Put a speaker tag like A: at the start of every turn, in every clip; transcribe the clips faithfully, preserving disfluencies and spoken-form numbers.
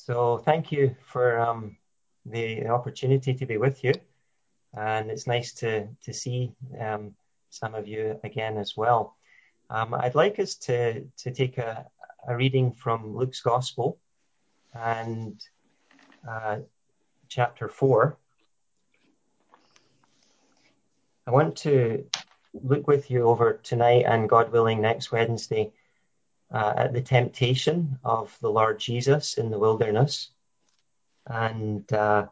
A: So thank you for um, the, the opportunity to be with you, and it's nice to to see um, some of you again as well. Um, I'd like us to to take a, a reading from Luke's Gospel and uh, chapter four. I want to look with you over tonight and, God willing, next Wednesday uh, at the temptation of the Lord Jesus in the wilderness. And uh,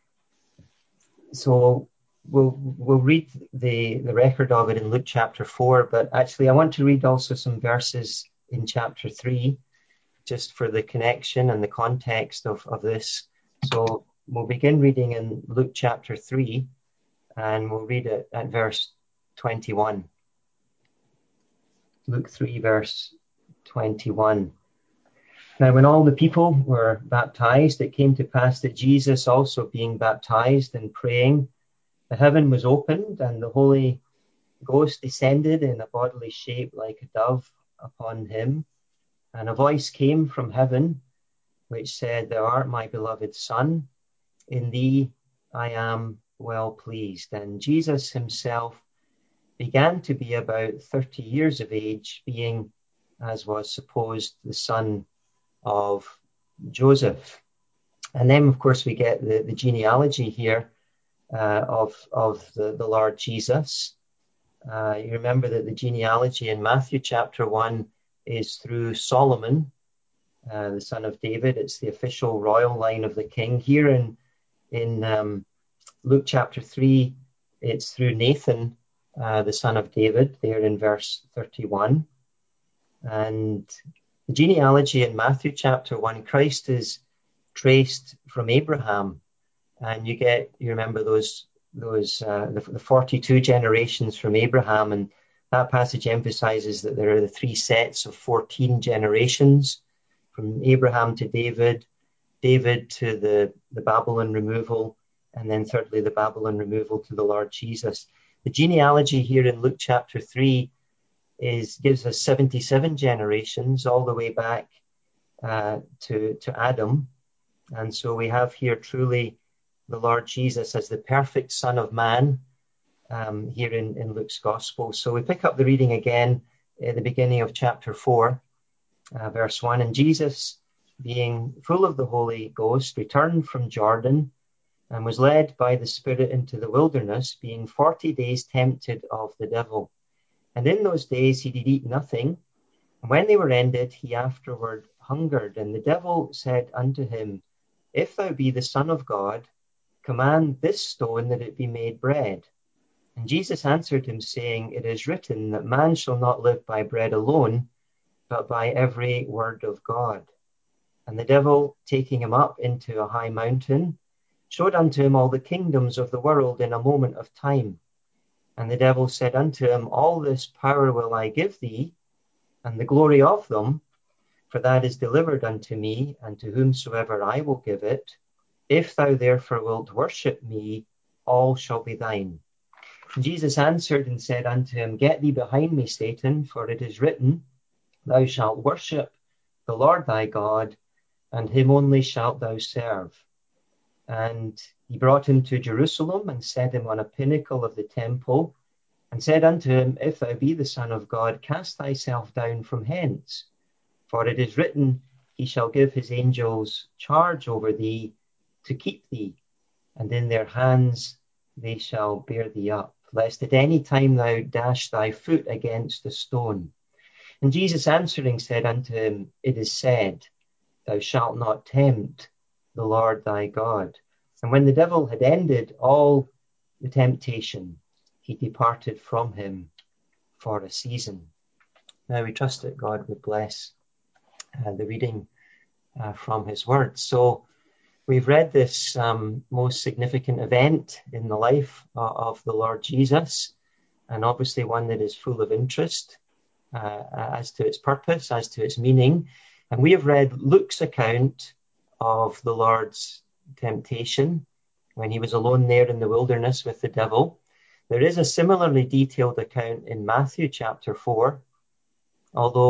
A: so we'll we'll read the, the record of it in Luke chapter four, but actually I want to read also some verses in chapter three, just for the connection and the context of, of this. So we'll begin reading in Luke chapter three, and we'll read it at verse twenty-one. Luke three, verse twenty-one. Now, when all the people were baptized, it came to pass that Jesus also being baptized and praying, the heaven was opened, and the Holy Ghost descended in a bodily shape like a dove upon him. And a voice came from heaven, which said, "Thou art my beloved Son, in thee I am well pleased." And Jesus himself began to be about thirty years of age, being, as was supposed, the son of Joseph. And then, of course, we get the, the genealogy here uh, of, of the, the Lord Jesus. Uh, you remember that the genealogy in Matthew chapter one is through Solomon, uh, the son of David. It's the official royal line of the king. Here in, in um, Luke chapter three, it's through Nathan, uh, the son of David, there in verse thirty-one. And the genealogy in Matthew chapter one, Christ is traced from Abraham, and you get you remember those those uh, the, the forty-two generations from Abraham, and that passage emphasizes that there are the three sets of fourteen generations from Abraham to David, David to the the Babylon removal, and then thirdly the Babylon removal to the Lord Jesus. The genealogy here in Luke chapter three is gives us seventy-seven generations all the way back uh, to to Adam. And so we have here truly the Lord Jesus as the perfect Son of Man um, here in, in Luke's Gospel. So we pick up the reading again at the beginning of chapter four, uh, verse one. And Jesus, being full of the Holy Ghost, returned from Jordan and was led by the Spirit into the wilderness, being forty days tempted of the devil. And in those days he did eat nothing. And when they were ended, he afterward hungered. And the devil said unto him, If thou be the Son of God, command this stone that it be made bread. And Jesus answered him, saying, It is written that man shall not live by bread alone, but by every word of God. And the devil, taking him up into a high mountain, showed unto him all the kingdoms of the world in a moment of time. And the devil said unto him, All this power will I give thee, and the glory of them, for that is delivered unto me, and to whomsoever I will give it. If thou therefore wilt worship me, all shall be thine. And Jesus answered and said unto him, Get thee behind me, Satan, for it is written, Thou shalt worship the Lord thy God, and him only shalt thou serve. And he brought him to Jerusalem, and set him on a pinnacle of the temple, and said unto him, If thou be the Son of God, cast thyself down from hence. For it is written, He shall give his angels charge over thee, to keep thee, and in their hands they shall bear thee up, lest at any time thou dash thy foot against a stone. And Jesus answering said unto him, It is said, Thou shalt not tempt the Lord thy God. And when the devil had ended all the temptation, he departed from him for a season. Now we trust that God would bless uh, the reading uh, from his word. So we've read this um, most significant event in the life uh, of the Lord Jesus, and obviously one that is full of interest uh, as to its purpose, as to its meaning. And we have read Luke's account of the Lord's temptation when he was alone there in the wilderness with the devil. There is a similarly detailed account in Matthew chapter four, although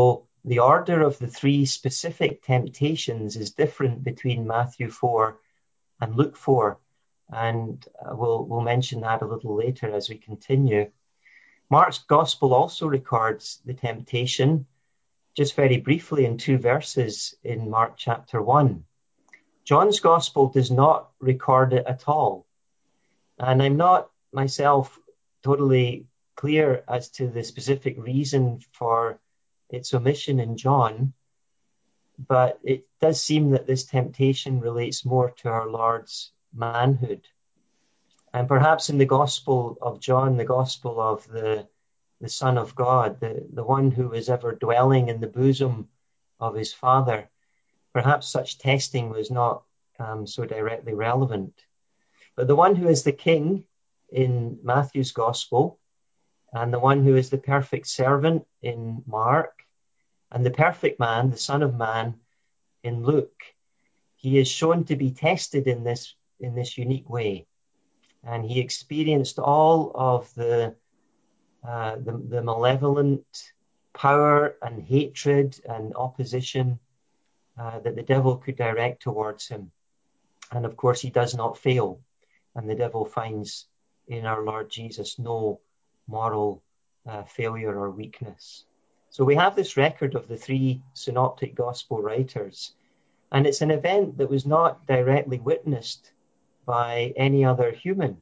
A: the order of the three specific temptations is different between Matthew four and Luke four. And uh, we'll, we'll mention that a little later as we continue. Mark's gospel also records the temptation, just very briefly in two verses in Mark chapter one. John's gospel does not record it at all. And I'm not myself totally clear as to the specific reason for its omission in John, but it does seem that this temptation relates more to our Lord's manhood. And perhaps in the Gospel of John, the Gospel of the, the Son of God, the, the one who was ever dwelling in the bosom of his Father, perhaps such testing was not um, so directly relevant. But the one who is the King in Matthew's Gospel, and the one who is the perfect servant in Mark, and the perfect man, the Son of Man, in Luke, he is shown to be tested in this in this unique way. And he experienced all of the, uh, the, the malevolent power and hatred and opposition uh, that the devil could direct towards him. And of course, he does not fail. And the devil finds in our Lord Jesus no moral uh, failure or weakness. So we have this record of the three synoptic gospel writers. And it's an event that was not directly witnessed by any other human.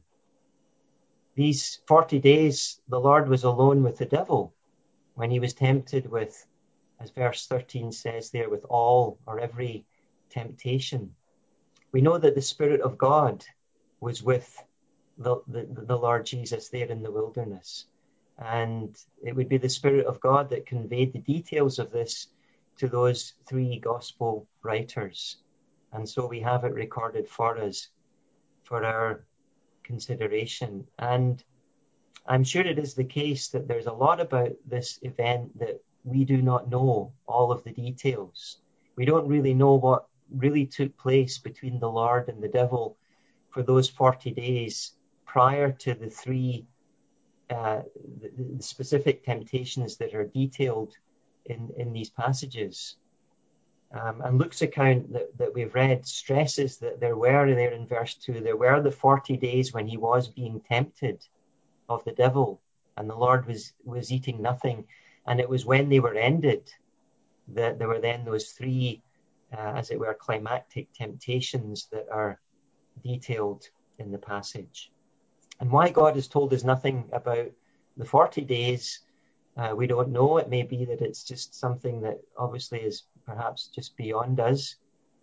A: These forty days, the Lord was alone with the devil when he was tempted with, as verse thirteen says there, with all or every temptation. We know that the Spirit of God was with the, the, the Lord Jesus there in the wilderness. And it would be the Spirit of God that conveyed the details of this to those three gospel writers. And so we have it recorded for us, for our consideration. And I'm sure it is the case that there's a lot about this event that we do not know all of the details. We don't really know what really took place between the Lord and the devil for those forty days prior to the three uh, the, the specific temptations that are detailed in, in these passages. Um, and Luke's account that, that we've read stresses that there were there in verse two, there were the forty days when he was being tempted of the devil, and the Lord was, was eating nothing. And it was when they were ended that there were then those three, uh, as it were, climactic temptations that are detailed in the passage. And why God has told us nothing about the forty days, uh, we don't know. It may be that it's just something that obviously is perhaps just beyond us.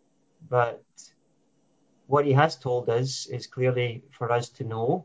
A: But what he has told us is clearly for us to know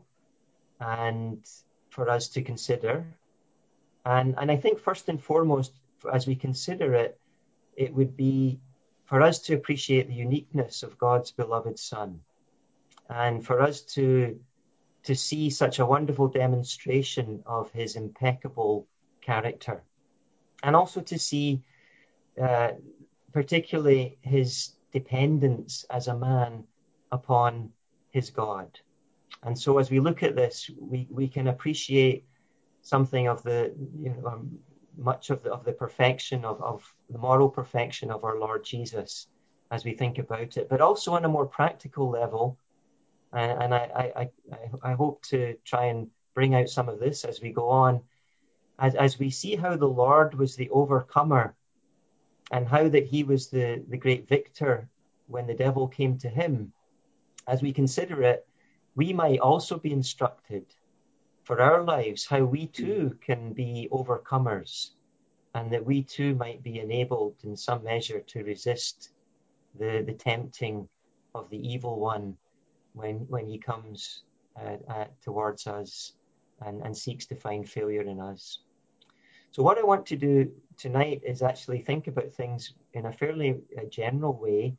A: and for us to consider. And, and I think first and foremost, as we consider it, it would be for us to appreciate the uniqueness of God's beloved Son, and for us to to see such a wonderful demonstration of his impeccable character, and also to see uh, particularly his dependence as a man upon his God. And so as we look at this, we, we can appreciate something of the, you know, um, much of the, of the perfection of, of the moral perfection of our Lord Jesus as we think about it, but also on a more practical level. And, and I, I, I, I hope to try and bring out some of this as we go on, as, as we see how the Lord was the overcomer and how that he was the, the great victor when the devil came to him. As we consider it, we might also be instructed for our lives how we too can be overcomers, and that we too might be enabled in some measure to resist the, the tempting of the evil one when, when he comes uh, uh, towards us and, and seeks to find failure in us. So what I want to do tonight is actually think about things in a fairly uh, general way,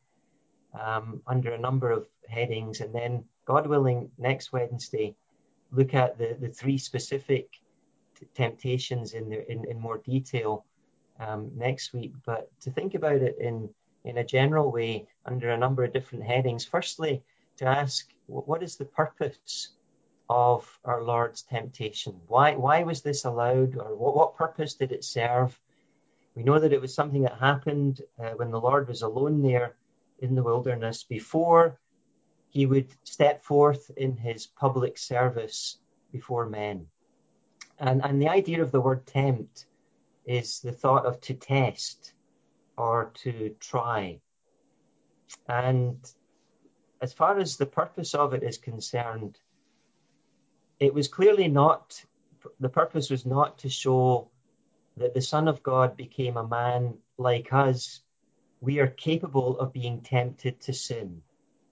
A: um, under a number of headings, and then, God willing, next Wednesday, look at the, the three specific t- temptations in, the, in in more detail um, next week. But to think about it in, in a general way under a number of different headings. Firstly, to ask, what is the purpose of our Lord's temptation? Why why was this allowed, or what, what purpose did it serve? We know that it was something that happened uh, when the Lord was alone there in the wilderness before he would step forth in his public service before men. And, and the idea of the word tempt is the thought of to test or to try. And as far as the purpose of it is concerned, it was clearly not, the purpose was not to show that the Son of God became a man like us. We are capable of being tempted to sin.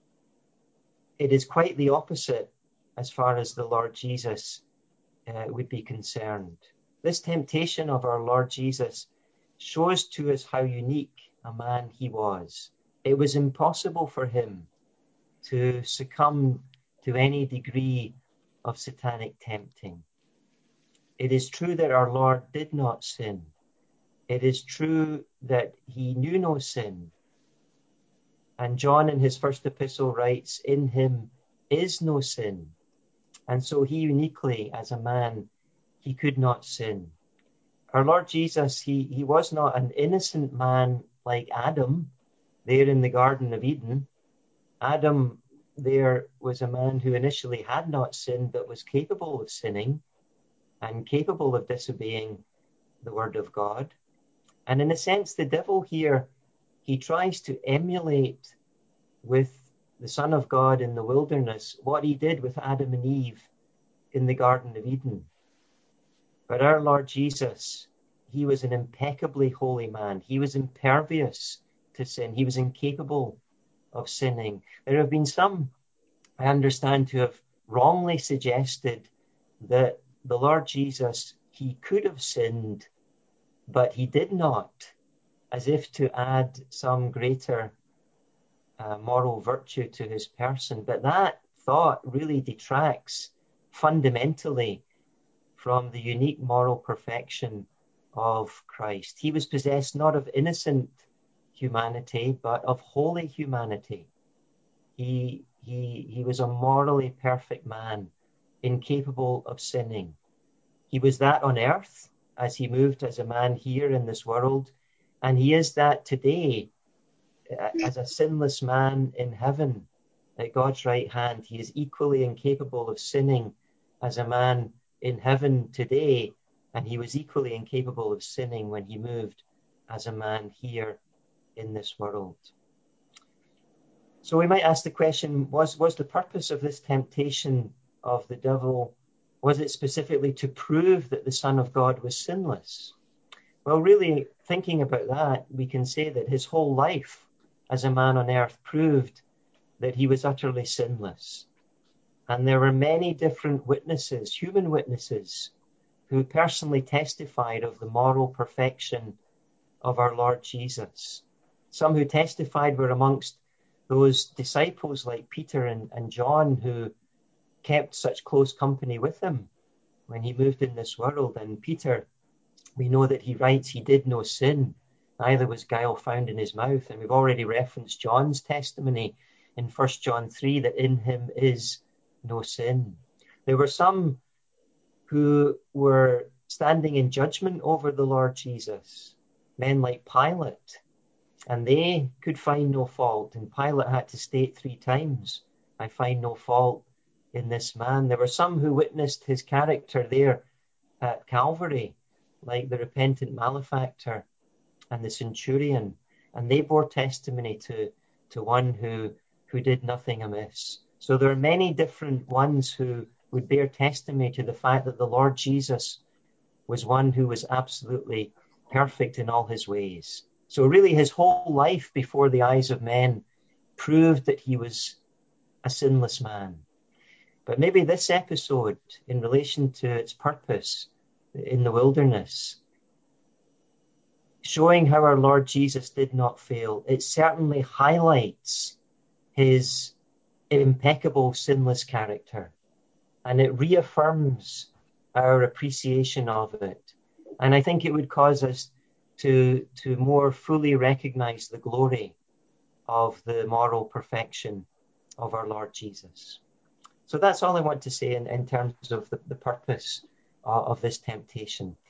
A: It is quite the opposite as far as the Lord Jesus uh, would be concerned. This temptation of our Lord Jesus shows to us how unique a man he was. It was impossible for him to succumb to any degree of satanic tempting. It is true that our Lord did not sin. It is true that he knew no sin. And John in his first epistle writes, in him is no sin. And so he uniquely, as a man, he could not sin. Our Lord Jesus, he, he was not an innocent man like Adam there in the Garden of Eden. Adam there was a man who initially had not sinned, but was capable of sinning and capable of disobeying the word of God. And in a sense, the devil here, he tries to emulate with the Son of God in the wilderness what he did with Adam and Eve in the Garden of Eden. But our Lord Jesus, he was an impeccably holy man. He was impervious to sin. He was incapable of sinning. There have been some, I understand, to have wrongly suggested that the Lord Jesus, he could have sinned, but he did not, as if to add some greater uh, moral virtue to his person. But that thought really detracts fundamentally from the unique moral perfection of Christ. He was possessed not of innocent humanity, but of holy humanity. He, he, he was a morally perfect man, incapable of sinning. He was that on earth as he moved as a man here in this world, and he is that today as a sinless man in heaven at God's right hand. He is equally incapable of sinning as a man in heaven today, and he was equally incapable of sinning when he moved as a man here in this world. So we might ask the question, was, was the purpose of this temptation of the devil, was it specifically to prove that the Son of God was sinless? Well, really, thinking about that, we can say that his whole life as a man on earth proved that he was utterly sinless. And there were many different witnesses, human witnesses, who personally testified of the moral perfection of our Lord Jesus. Some who testified were amongst those disciples like Peter and, and John, who kept such close company with him when he moved in this world. And Peter, we know that he writes, he did no sin, neither was guile found in his mouth. And we've already referenced John's testimony in First John three, that in him is no sin. There were some who were standing in judgment over the Lord Jesus, men like Pilate, and they could find no fault. And Pilate had to state three times, I find no fault in this man. There were some who witnessed his character there at Calvary, like the repentant malefactor and the centurion, and they bore testimony to, to one who, who did nothing amiss. So there are many different ones who would bear testimony to the fact that the Lord Jesus was one who was absolutely perfect in all his ways. So really his whole life before the eyes of men proved that he was a sinless man. But maybe this episode, in relation to its purpose in the wilderness, showing how our Lord Jesus did not fail, it certainly highlights his impeccable sinless character, and it reaffirms our appreciation of it. And I think it would cause us to, to more fully recognize the glory of the moral perfection of our Lord Jesus. So that's all I want to say in, in terms of the, the purpose uh, of this temptation.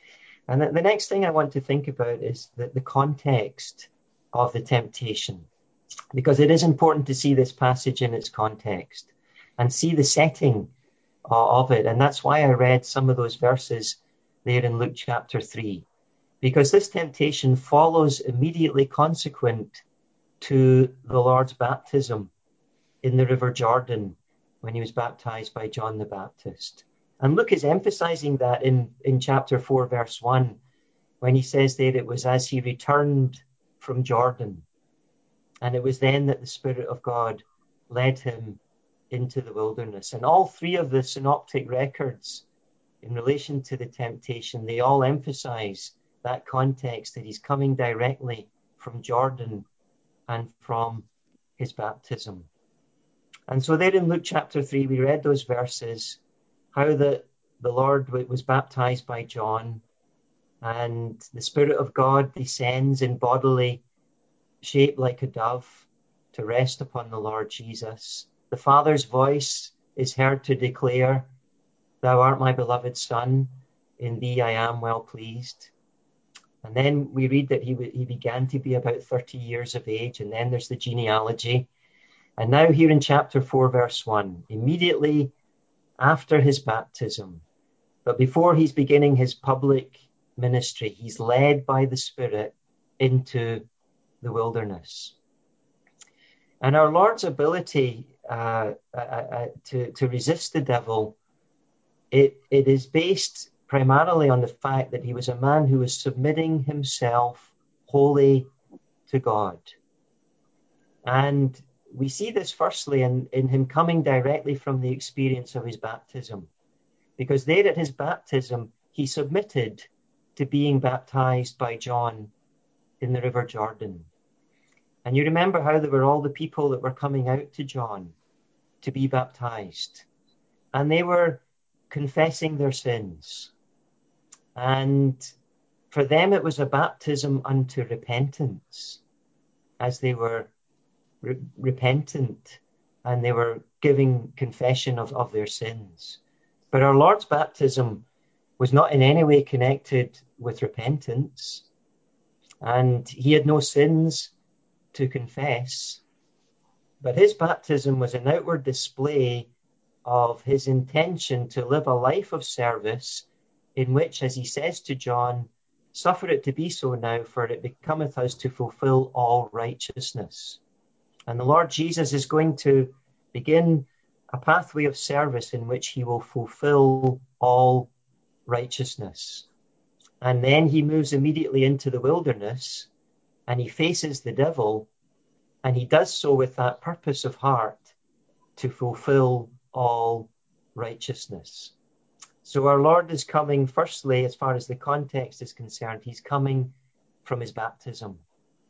A: And the, the next thing I want to think about is the, the context of the temptation, because it is important to see this passage in its context and see the setting uh, of it. And that's why I read some of those verses there in Luke chapter three, because this temptation follows immediately consequent to the Lord's baptism in the River Jordan when he was baptized by John the Baptist. And Luke is emphasizing that in, in chapter four, verse one, when he says there it was as he returned from Jordan. And it was then that the Spirit of God led him into the wilderness. And all three of the synoptic records in relation to the temptation, they all emphasize that context, that he's coming directly from Jordan and from his baptism. And so there in Luke chapter three, we read those verses, how the, the Lord was baptized by John, and the Spirit of God descends in bodily shape like a dove to rest upon the Lord Jesus. The Father's voice is heard to declare, "Thou art my beloved Son, in thee I am well pleased." And then we read that he, he began to be about thirty years of age, and then there's the genealogy. And now here in chapter four, verse one, immediately after his baptism, but before he's beginning his public ministry, he's led by the Spirit into the wilderness. And our Lord's ability uh, uh, uh, to, to resist the devil, it, it is based primarily on the fact that he was a man who was submitting himself wholly to God. And we see this firstly in, in him coming directly from the experience of his baptism, because there at his baptism, he submitted to being baptized by John in the River Jordan. And you remember how there were all the people that were coming out to John to be baptized, and they were confessing their sins. And for them, it was a baptism unto repentance, as they were re- repentant and they were giving confession of, of their sins. But our Lord's baptism was not in any way connected with repentance, and he had no sins to confess. But his baptism was an outward display of his intention to live a life of service in which, as he says to John, "Suffer it to be so now, for it becometh us to fulfill all righteousness." And the Lord Jesus is going to begin a pathway of service in which he will fulfill all righteousness. And then he moves immediately into the wilderness and he faces the devil, and he does so with that purpose of heart to fulfill all righteousness. So our Lord is coming, firstly, as far as the context is concerned, he's coming from his baptism.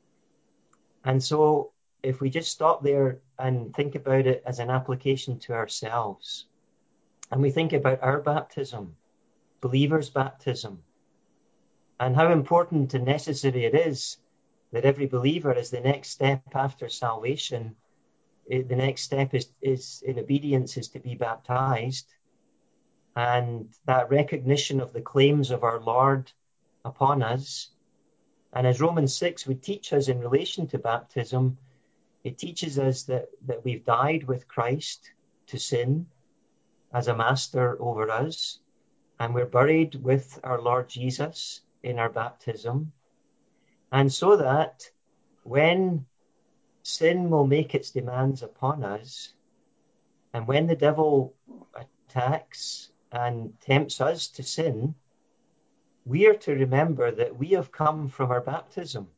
A: And so if we just stop there and think about it as an application to ourselves, and we think about our baptism, believers' baptism, and how important and necessary it is that every believer, as the next step after salvation, the next step is, is in obedience is to be baptized. And that recognition of the claims of our Lord upon us. And as Romans six would teach us in relation to baptism, it teaches us that, that we've died with Christ to sin as a master over us. And we're buried with our Lord Jesus in our baptism. And so that when sin will make its demands upon us, and when the devil attacks and tempts us to sin, we are to remember that we have come from our baptism,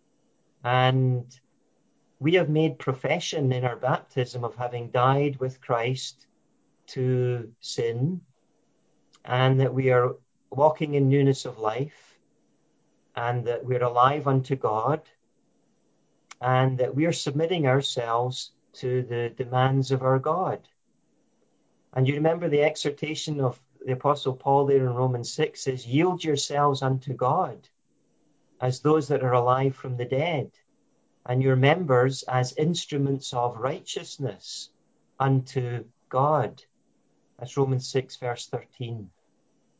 A: and we have made profession in our baptism of having died with Christ to sin, and that we are walking in newness of life, and that we're alive unto God, and that we are submitting ourselves to the demands of our God. And you remember the exhortation of the Apostle Paul there in Romans six says, "Yield yourselves unto God as those that are alive from the dead, and your members as instruments of righteousness unto God." That's Romans six, verse thirteen.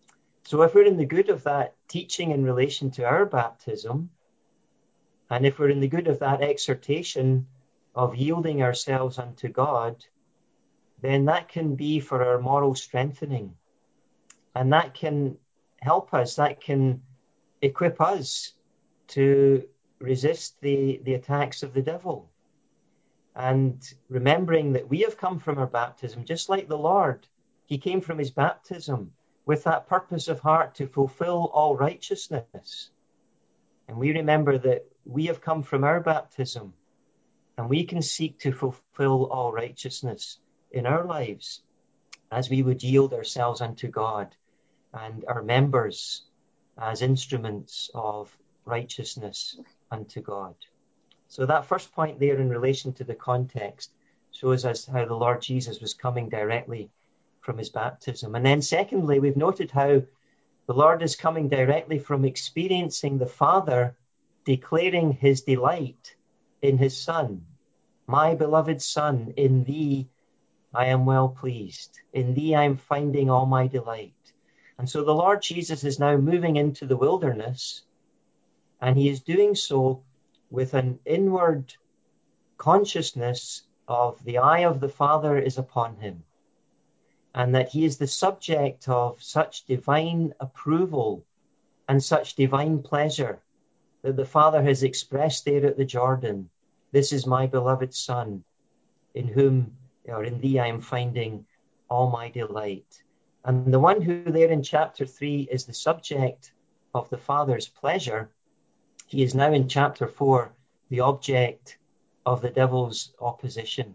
A: So if we're in the good of that teaching in relation to our baptism, and if we're in the good of that exhortation of yielding ourselves unto God, then that can be for our moral strengthening. And that can help us, that can equip us to resist the, the attacks of the devil. And remembering that we have come from our baptism, just like the Lord, he came from his baptism with that purpose of heart to fulfill all righteousness. And we remember that we have come from our baptism, and we can seek to fulfill all righteousness in our lives as we would yield ourselves unto God and our members as instruments of righteousness unto God. So that first point there in relation to the context shows us how the Lord Jesus was coming directly from his baptism. And then secondly, we've noted how the Lord is coming directly from experiencing the Father declaring his delight in his Son. My beloved Son, in thee I am well pleased. In thee I am finding all my delight. And so the Lord Jesus is now moving into the wilderness, and he is doing so with an inward consciousness of the eye of the Father is upon him, and that he is the subject of such divine approval and such divine pleasure that the Father has expressed there at the Jordan. This is my beloved Son, in whom, or in thee I am finding all my delight. And the one who there in chapter three is the subject of the Father's pleasure, he is now in chapter four the object of the devil's opposition.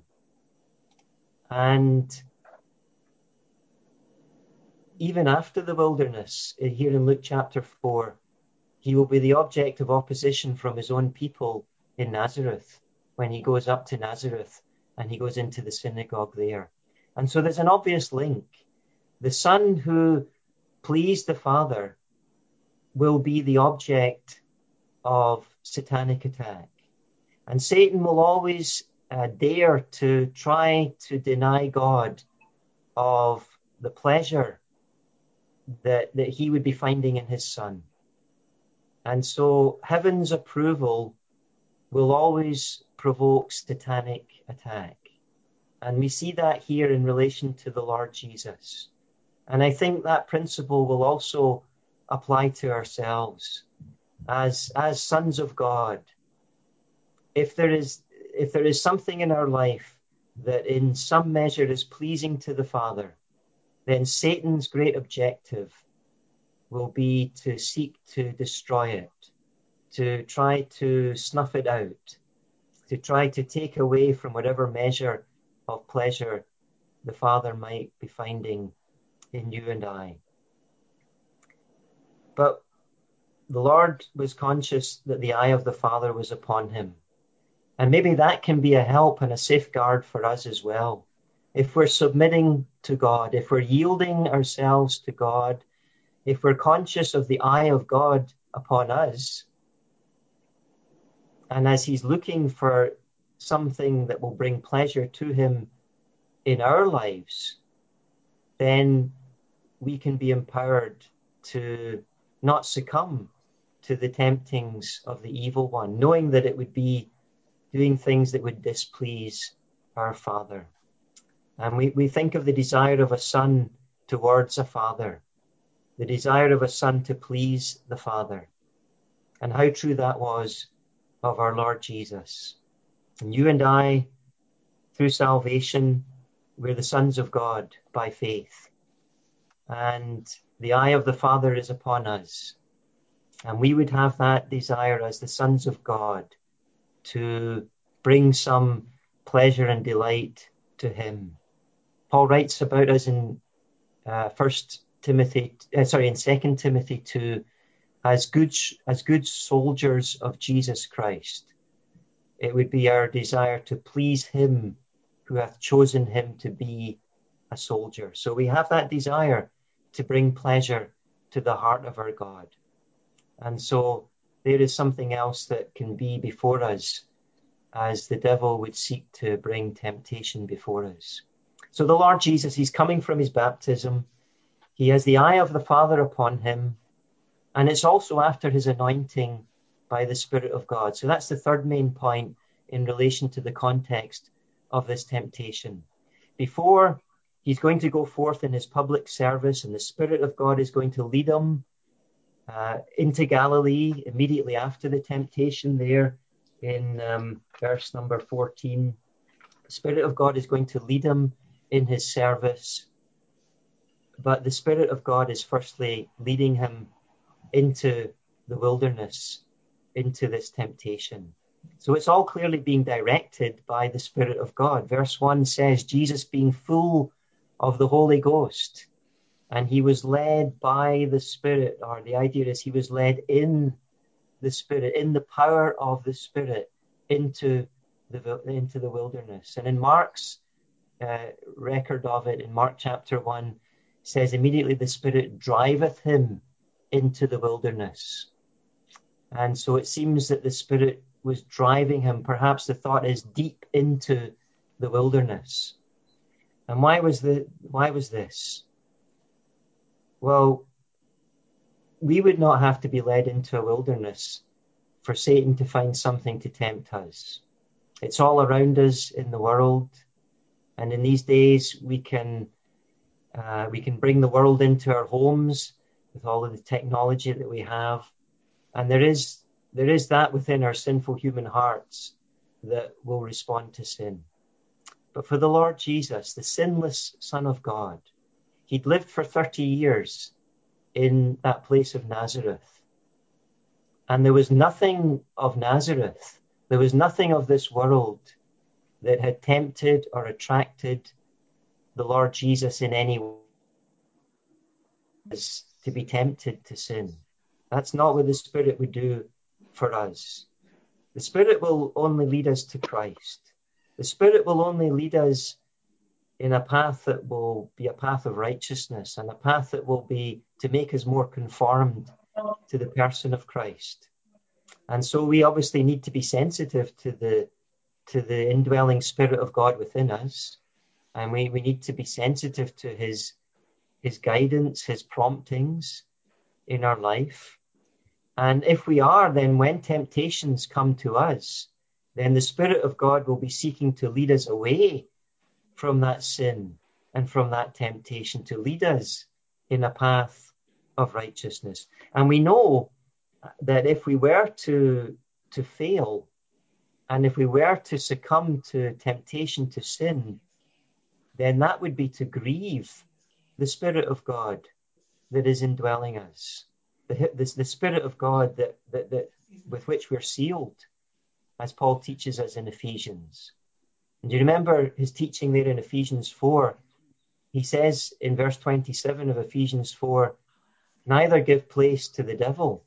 A: And even after the wilderness, here in Luke chapter four, he will be the object of opposition from his own people in Nazareth, when he goes up to Nazareth and he goes into the synagogue there. And so there's an obvious link. The Son who pleased the Father will be the object of satanic attack. And Satan will always uh, dare to try to deny God of the pleasure that, that he would be finding in his Son. And so heaven's approval will always provoke satanic attack. And we see that here in relation to the Lord Jesus. And I think that principle will also apply to ourselves as, as sons of God. If there is, if there is something in our life that in some measure is pleasing to the Father, then Satan's great objective will be to seek to destroy it, to try to snuff it out, to try to take away from whatever measure of pleasure the Father might be finding in you and I. But the Lord was conscious that the eye of the Father was upon him. And maybe that can be a help and a safeguard for us as well. If we're submitting to God, if we're yielding ourselves to God, if we're conscious of the eye of God upon us, and as he's looking for something that will bring pleasure to him in our lives, then we can be empowered to not succumb to the temptings of the evil one, knowing that it would be doing things that would displease our Father. And we, we think of the desire of a son towards a father, the desire of a son to please the Father, and how true that was of our Lord Jesus. And you and I, through salvation, we're the sons of God by faith. And the eye of the Father is upon us. And we would have that desire as the sons of God to bring some pleasure and delight to him. Paul writes about us in uh, First Timothy, uh, sorry, in Second Timothy two, as good as good soldiers of Jesus Christ. It would be our desire to please him who hath chosen him to be a soldier. So we have that desire to bring pleasure to the heart of our God. And so there is something else that can be before us as the devil would seek to bring temptation before us. So the Lord Jesus, he's coming from his baptism. He has the eye of the Father upon him, and it's also after his anointing by the Spirit of God. So that's the third main point in relation to the context of this temptation. Before he's going to go forth in his public service, and the Spirit of God is going to lead him uh, into Galilee immediately after the temptation there in um, verse number fourteen. The Spirit of God is going to lead him in his service, but the Spirit of God is firstly leading him into the wilderness, into this temptation. So it's all clearly being directed by the Spirit of God. Verse one says, Jesus being full of the Holy Ghost, and he was led by the Spirit, or the idea is he was led in the Spirit, in the power of the Spirit, into the into the wilderness. And in Mark's uh, record of it, in Mark chapter one, says immediately the Spirit driveth him into the wilderness. And so it seems that the Spirit was driving him, perhaps the thought is, deep into the wilderness. And why was the why was this? Well, we would not have to be led into a wilderness for Satan to find something to tempt us. It's all around us in the world, and in these days we can uh, we can bring the world into our homes with all of the technology that we have, and there is there is that within our sinful human hearts that will respond to sin. But for the Lord Jesus, the sinless Son of God, he'd lived for thirty years in that place of Nazareth. And there was nothing of Nazareth, there was nothing of this world that had tempted or attracted the Lord Jesus in any way to be tempted to sin. That's not what the Spirit would do for us. The Spirit will only lead us to Christ. The Spirit will only lead us in a path that will be a path of righteousness, and a path that will be to make us more conformed to the person of Christ. And so we obviously need to be sensitive to the to the indwelling Spirit of God within us, and we, we need to be sensitive to his his guidance, his promptings in our life. And if we are, then when temptations come to us, then the Spirit of God will be seeking to lead us away from that sin and from that temptation, to lead us in a path of righteousness. And we know that if we were to to fail, and if we were to succumb to temptation to sin, then that would be to grieve the Spirit of God that is indwelling us, the, the, the Spirit of God that, that, that with which we're sealed, as Paul teaches us in Ephesians. And do you remember his teaching there in Ephesians four? He says in verse twenty-seven of Ephesians four, neither give place to the devil.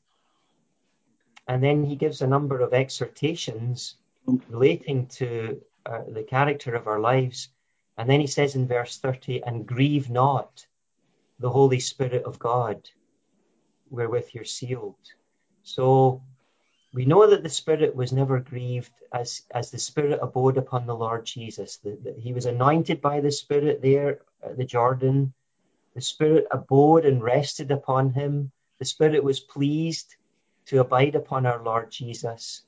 A: And then he gives a number of exhortations relating to uh, the character of our lives. And then he says in verse thirty, and grieve not the Holy Spirit of God, wherewith you're sealed. So we know that the Spirit was never grieved as, as the Spirit abode upon the Lord Jesus. That, that he was anointed by the Spirit there at the Jordan. The Spirit abode and rested upon him. The Spirit was pleased to abide upon our Lord Jesus.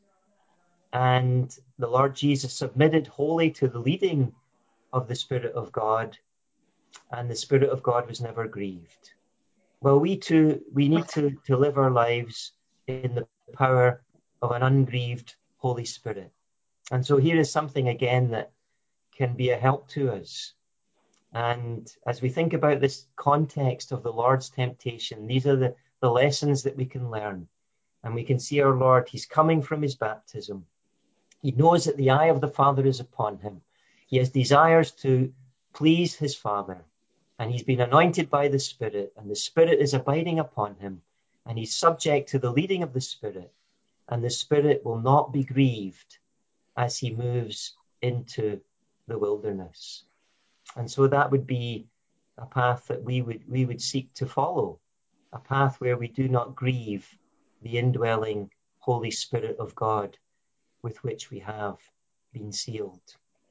A: And the Lord Jesus submitted wholly to the leading of the Spirit of God, and the Spirit of God was never grieved. Well, we too, we need to, to live our lives in the power of an ungrieved Holy Spirit. And so here is something again that can be a help to us. And as we think about this context of the Lord's temptation, these are the, the lessons that we can learn. And we can see our Lord, he's coming from his baptism. He knows that the eye of the Father is upon him. He has desires to please his Father. And he's been anointed by the Spirit, and the Spirit is abiding upon him. And he's subject to the leading of the Spirit. And the Spirit will not be grieved as he moves into the wilderness. And so that would be a path that we would we would seek to follow, a path where we do not grieve the indwelling Holy Spirit of God with which we have been sealed.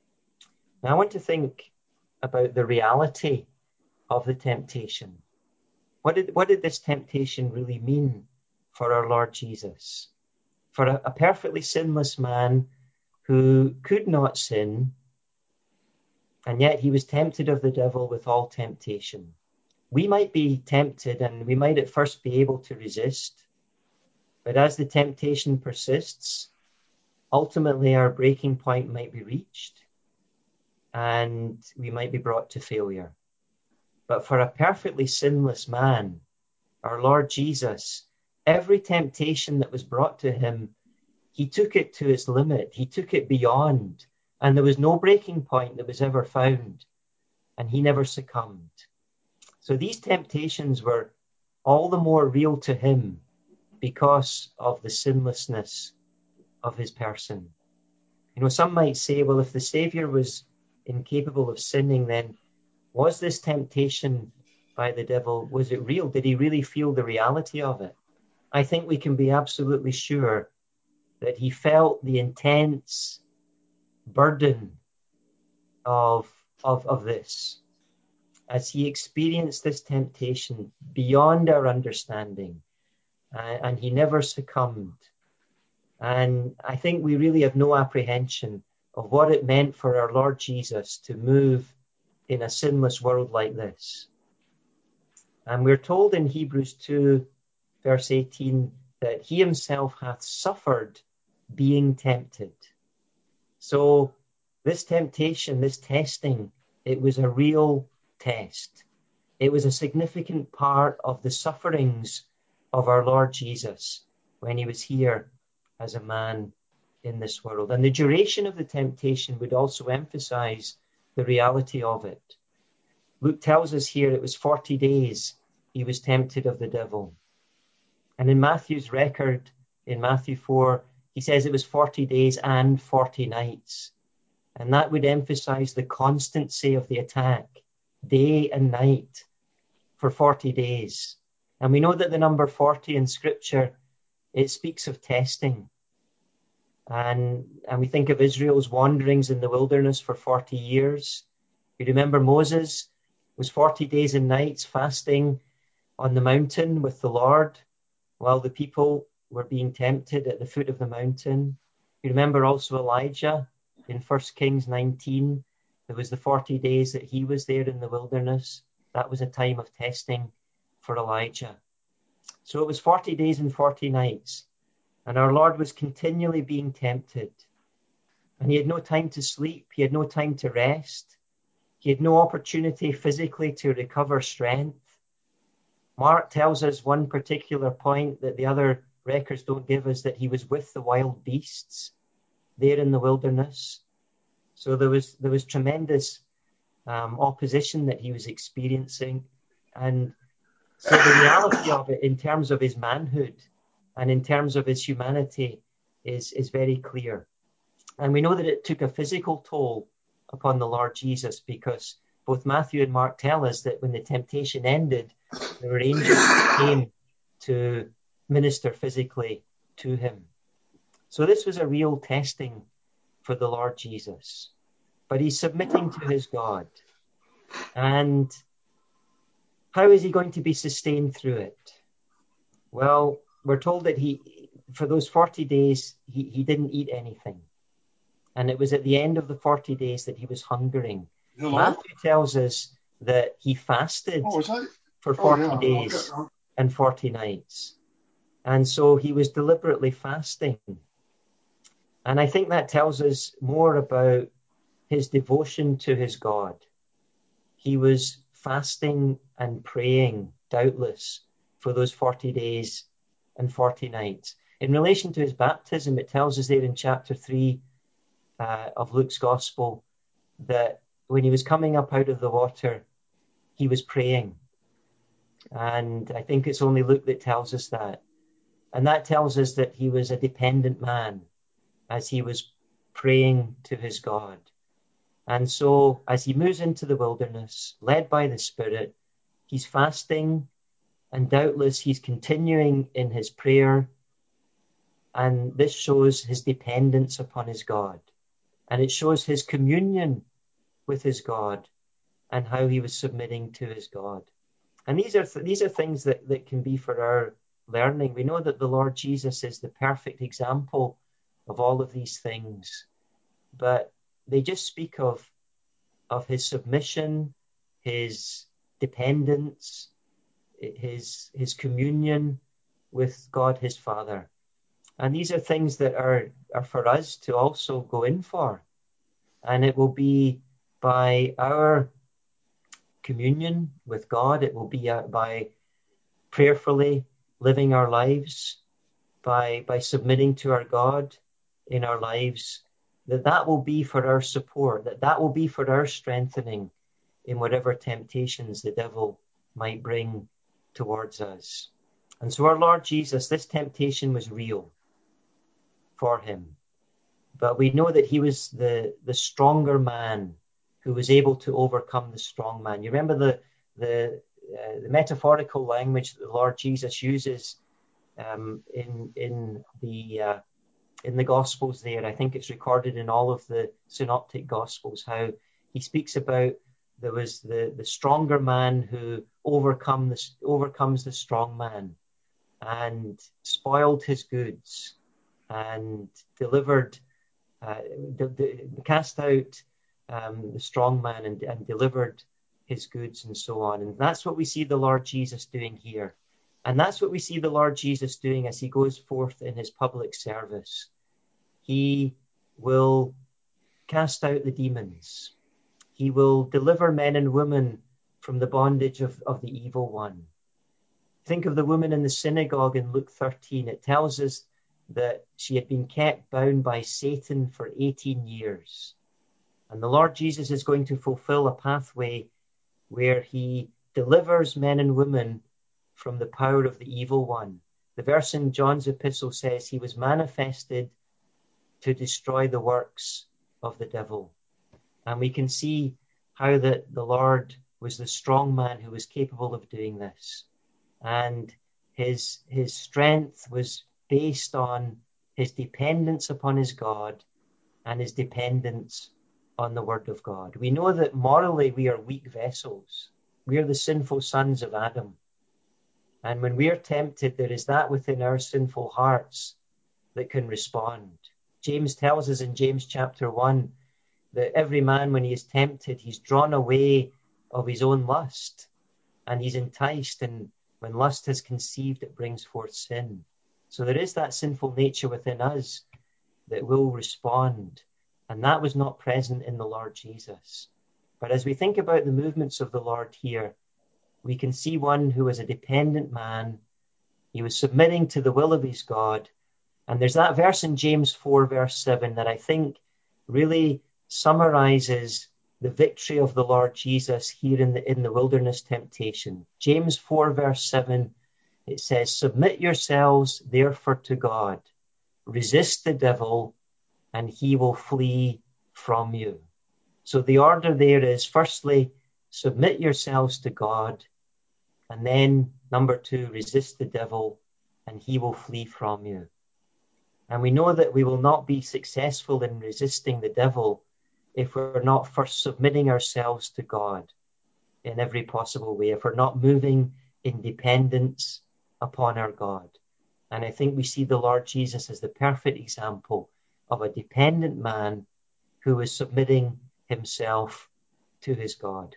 A: Now I want to think about the reality of the temptation. What did, what did this temptation really mean for our Lord Jesus? For a, a perfectly sinless man who could not sin, and yet he was tempted of the devil with all temptation. We might be tempted and we might at first be able to resist, but as the temptation persists, ultimately our breaking point might be reached and we might be brought to failure. But for a perfectly sinless man, our Lord Jesus, every temptation that was brought to him, he took it to its limit. He took it beyond, and there was no breaking point that was ever found, and he never succumbed. So these temptations were all the more real to him because of the sinlessness of his person. You know, some might say, well, if the Savior was incapable of sinning, then was this temptation by the devil, was it real? Did he really feel the reality of it? I think we can be absolutely sure that he felt the intense burden of, of, of this as he experienced this temptation beyond our understanding, uh, and he never succumbed. And I think we really have no apprehension of what it meant for our Lord Jesus to move in a sinless world like this. And we're told in Hebrews two, verse eighteen, that he himself hath suffered being tempted. So this temptation, this testing, it was a real test. It was a significant part of the sufferings of our Lord Jesus when he was here as a man in this world. And the duration of the temptation would also emphasize the reality of it. Luke tells us here it was forty days he was tempted of the devil. And in Matthew's record, in Matthew four, he says it was forty days and forty nights. And that would emphasize the constancy of the attack, day and night, for forty days. And we know that the number forty in Scripture, it speaks of testing. And, and we think of Israel's wanderings in the wilderness for forty years. You remember Moses was forty days and nights fasting on the mountain with the Lord while the people were being tempted at the foot of the mountain. You remember also Elijah in First Kings nineteen. There was the forty days that he was there in the wilderness. That was a time of testing for Elijah. So it was forty days and forty nights. And our Lord was continually being tempted. And he had no time to sleep. He had no time to rest. He had no opportunity physically to recover strength. Mark tells us one particular point that the other records don't give us, that he was with the wild beasts there in the wilderness. So there was there was tremendous um, opposition that he was experiencing. And so the reality of it in terms of his manhood and in terms of his humanity is, is very clear. And we know that it took a physical toll upon the Lord Jesus, because both Matthew and Mark tell us that when the temptation ended, there were angels that came to minister physically to him. So this was a real testing for the Lord Jesus. But he's submitting to his God. And how is he going to be sustained through it? Well, we're told that he, for those forty days, he, he didn't eat anything. And it was at the end of the forty days that he was hungering. Hello? Matthew tells us that he fasted oh, for forty oh, yeah. days okay. and forty nights. And so he was deliberately fasting. And I think that tells us more about his devotion to his God. He was fasting and praying, doubtless, for those forty days and forty nights. In relation to his baptism, it tells us there in chapter three uh, of Luke's Gospel that when he was coming up out of the water, he was praying. And I think it's only Luke that tells us that. And that tells us that he was a dependent man as he was praying to his God. And so as he moves into the wilderness, led by the Spirit, he's fasting, and doubtless he's continuing in his prayer. And this shows his dependence upon his God. And it shows his communion with his God and how he was submitting to his God. And these are th- these are things that, that can be for our learning. We know that the Lord Jesus is the perfect example of all of these things, but they just speak of, of his submission, his dependence, his, his communion with God, his Father. And these are things that are, are for us to also go in for. And it will be by our communion with God, it will be uh, by prayerfully living our lives, by, by submitting to our God in our lives, that that will be for our support, that that will be for our strengthening in whatever temptations the devil might bring towards us. And so our Lord Jesus, this temptation was real for him. But we know that he was the, the stronger man who was able to overcome the strong man. You remember the, the, uh, the metaphorical language that the Lord Jesus uses um, in, in, the, uh, in the Gospels there. I think it's recorded in all of the synoptic Gospels, how he speaks about there was the, the stronger man who overcome the, overcomes the strong man and spoiled his goods and delivered, uh, de- de- cast out um, the strong man and, and delivered his goods and so on. And that's what we see the Lord Jesus doing here. And that's what we see the Lord Jesus doing as he goes forth in his public service. He will cast out the demons. He will deliver men and women from the bondage of, of the evil one. Think of the woman in the synagogue in Luke thirteen. It tells us that she had been kept bound by Satan for eighteen years. And the Lord Jesus is going to fulfill a pathway where he delivers men and women from the power of the evil one. The verse in John's epistle says he was manifested to destroy the works of the devil. And we can see how that the Lord was the strong man who was capable of doing this. And his, his strength was based on his dependence upon his God and his dependence on the word of God. We know that morally we are weak vessels. We are the sinful sons of Adam. And when we are tempted, there is that within our sinful hearts that can respond. James tells us in James chapter one that every man, when he is tempted, he's drawn away of his own lust and he's enticed, and when lust has conceived, it brings forth sin. So there is that sinful nature within us that will respond, and that was not present in the Lord Jesus. But as we think about the movements of the Lord here, we can see one who was a dependent man. He was submitting to the will of his God. And there's that verse in James four, verse seven, that I think really summarizes the victory of the Lord Jesus here in the, in the wilderness temptation. James four, verse seven, it says, "Submit yourselves therefore to God. Resist the devil, and he will flee from you." So the order there is, firstly, submit yourselves to God. And then, number two, resist the devil, and he will flee from you. And we know that we will not be successful in resisting the devil if we're not first submitting ourselves to God in every possible way, if we're not moving in dependence upon our God. And I think we see the Lord Jesus as the perfect example of a dependent man who is submitting himself to his God.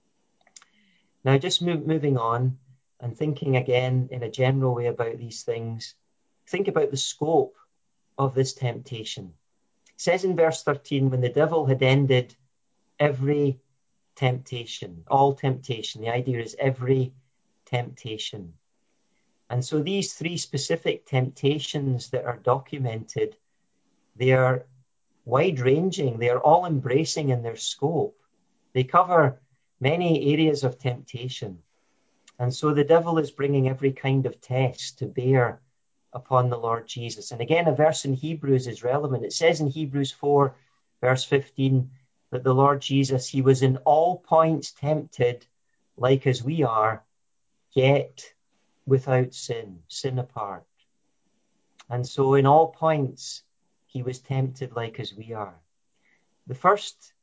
A: Now, just move, moving on and thinking again in a general way about these things, think about the scope of this temptation. It says in verse thirteen, when the devil had ended every temptation, all temptation, the idea is every temptation. And so these three specific temptations that are documented, they are wide-ranging, they are all-embracing in their scope. They cover many areas of temptation. And so the devil is bringing every kind of test to bear upon the Lord Jesus. And again, a verse in Hebrews is relevant. It says in Hebrews four, verse fifteen, that the Lord Jesus, he was in all points tempted like as we are, yet without sin, sin apart. And so in all points, he was tempted like as we are. The first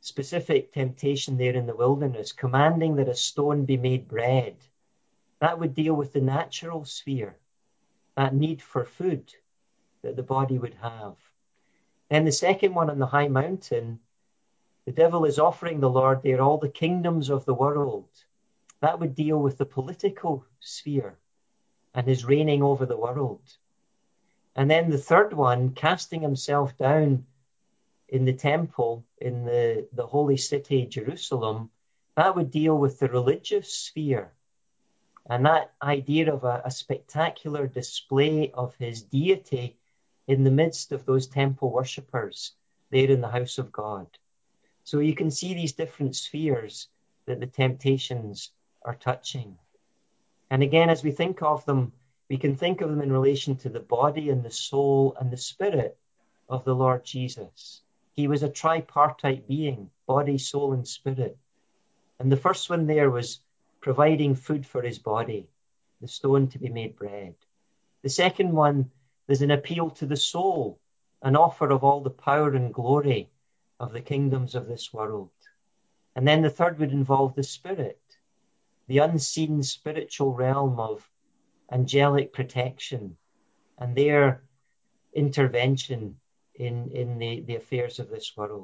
A: specific temptation there in the wilderness, commanding that a stone be made bread. That would deal with the natural sphere, that need for food that the body would have. Then the second one on the high mountain, the devil is offering the Lord there all the kingdoms of the world. That would deal with the political sphere and his reigning over the world. And then the third one, casting himself down in the temple, in the, the holy city, Jerusalem, that would deal with the religious sphere. And that idea of a, a spectacular display of his deity in the midst of those temple worshippers there in the house of God. So you can see these different spheres that the temptations are touching. And again, as we think of them, we can think of them in relation to the body and the soul and the spirit of the Lord Jesus. He was a tripartite being, body, soul, and spirit. And the first one there was providing food for his body, the stone to be made bread. The second one, there's an appeal to the soul, an offer of all the power and glory of the kingdoms of this world. And then the third would involve the spirit, the unseen spiritual realm of angelic protection and their intervention in, in the, the affairs of this world.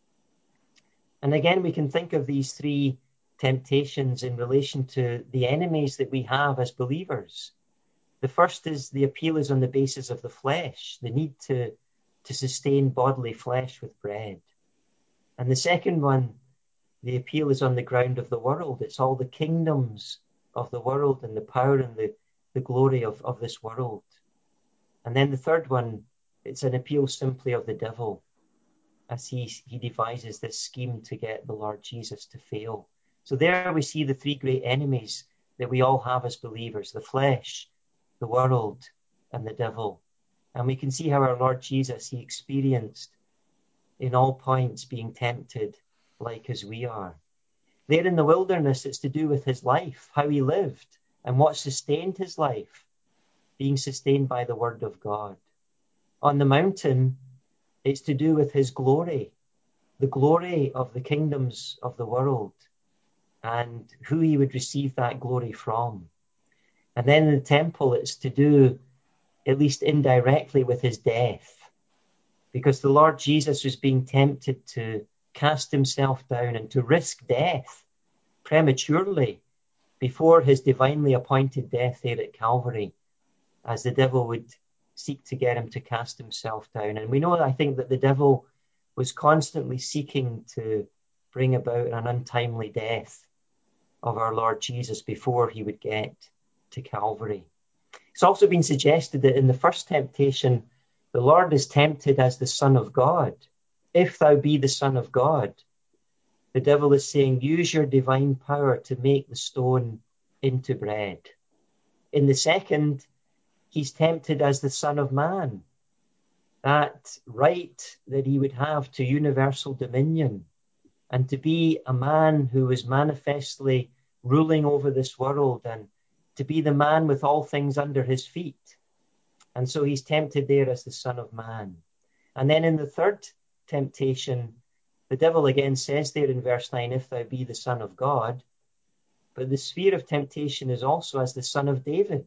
A: And again, we can think of these three temptations in relation to the enemies that we have as believers. The first is the appeal is on the basis of the flesh, the need to, to sustain bodily flesh with bread. And the second one, the appeal is on the ground of the world. It's all the kingdoms of the world and the power and the, the glory of, of this world. And then the third one, it's an appeal simply of the devil as he, he devises this scheme to get the Lord Jesus to fail. So there we see the three great enemies that we all have as believers, the flesh, the world, and the devil. And we can see how our Lord Jesus, he experienced in all points being tempted like as we are. There in the wilderness, it's to do with his life, how he lived, and what sustained his life, being sustained by the word of God. On the mountain, it's to do with his glory, the glory of the kingdoms of the world, and who he would receive that glory from. And then in the temple, it's to do, at least indirectly, with his death, because the Lord Jesus was being tempted to cast himself down and to risk death prematurely before his divinely appointed death there at Calvary, as the devil would seek to get him to cast himself down. And we know, I think, that the devil was constantly seeking to bring about an untimely death of our Lord Jesus before he would get to Calvary. It's also been suggested that in the first temptation, the Lord is tempted as the Son of God. If thou be the Son of God, the devil is saying, use your divine power to make the stone into bread. In the second, he's tempted as the Son of Man, that right that he would have to universal dominion and to be a man who was manifestly ruling over this world and to be the man with all things under his feet. And so he's tempted there as the Son of Man. And then in the third temptation, the devil again says there in verse nine, if thou be the Son of God, but the sphere of temptation is also as the Son of David,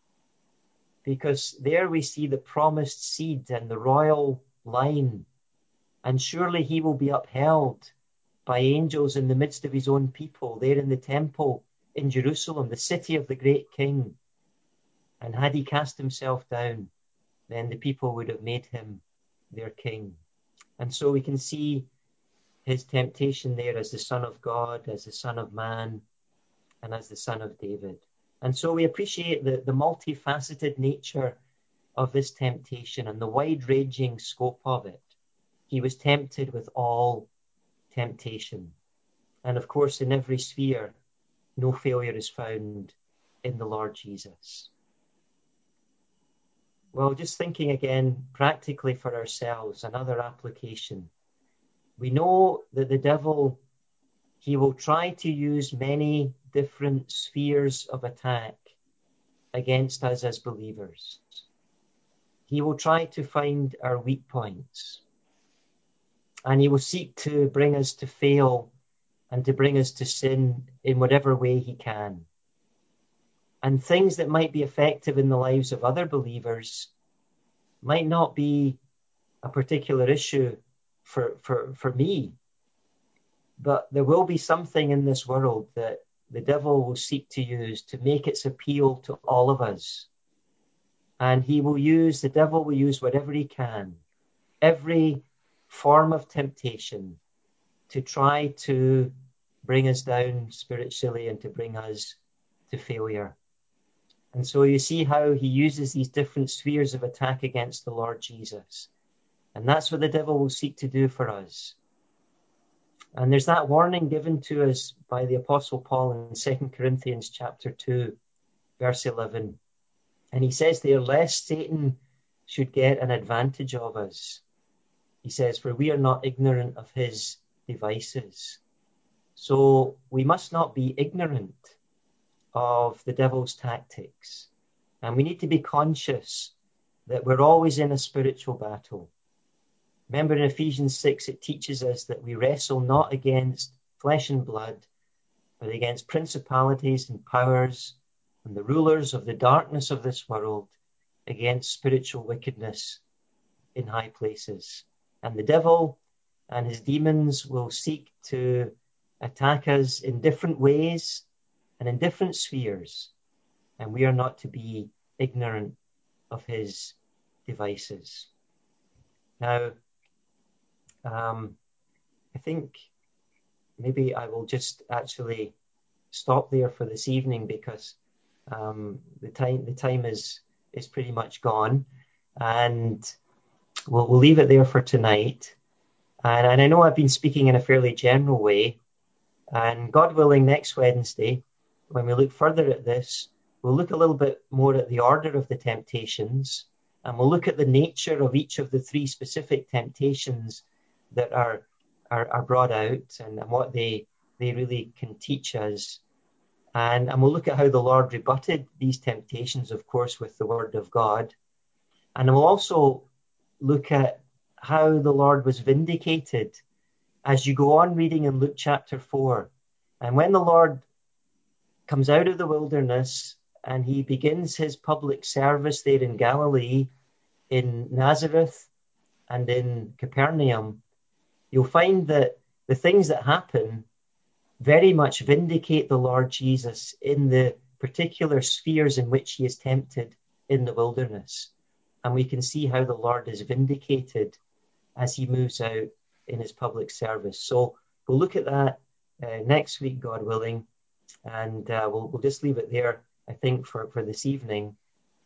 A: because there we see the promised seed and the royal line, and surely he will be upheld by angels in the midst of his own people, there in the temple in Jerusalem, the city of the great king. And had he cast himself down, then the people would have made him their king. And so we can see his temptation there as the Son of God, as the Son of Man, and as the Son of David. And so we appreciate the, the multifaceted nature of this temptation and the wide-ranging scope of it. He was tempted with all temptation. And of course, in every sphere, no failure is found in the Lord Jesus. Well, just thinking again practically for ourselves, another application. We know that the devil, he will try to use many different spheres of attack against us as believers. He will try to find our weak points. And he will seek to bring us to fail and to bring us to sin in whatever way he can. And things that might be effective in the lives of other believers might not be a particular issue for, for, for me. But there will be something in this world that the devil will seek to use to make its appeal to all of us. And he will use, the devil will use whatever he can, every form of temptation to try to bring us down spiritually and to bring us to failure. And so you see how he uses these different spheres of attack against the Lord Jesus. And that's what the devil will seek to do for us. And there's that warning given to us by the Apostle Paul in Second Corinthians chapter two, verse eleven. And he says there, lest Satan should get an advantage of us. He says, for we are not ignorant of his devices. So we must not be ignorant of the devil's tactics. And we need to be conscious that we're always in a spiritual battle. Remember in Ephesians six, it teaches us that we wrestle not against flesh and blood, but against principalities and powers and the rulers of the darkness of this world, against spiritual wickedness in high places. And the devil and his demons will seek to attack us in different ways and in different spheres. And we are not to be ignorant of his devices. Now, um, I think maybe I will just actually stop there for this evening because um, the time the time is is pretty much gone, and we'll, we'll leave it there for tonight. And, and I know I've been speaking in a fairly general way, and God willing, next Wednesday, when we look further at this, we'll look a little bit more at the order of the temptations, and we'll look at the nature of each of the three specific temptations that are are, are brought out and, and what they they really can teach us. And, and we'll look at how the Lord rebutted these temptations, of course, with the word of God. And we'll also look at how the Lord was vindicated as you go on reading in Luke chapter four. And when the Lord comes out of the wilderness and he begins his public service there in Galilee, in Nazareth and in Capernaum, you'll find that the things that happen very much vindicate the Lord Jesus in the particular spheres in which he is tempted in the wilderness. And we can see how the Lord is vindicated as he moves out in his public service. So we'll look at that uh, next week, God willing, and uh, we'll, we'll just leave it there, I think, for, for this evening.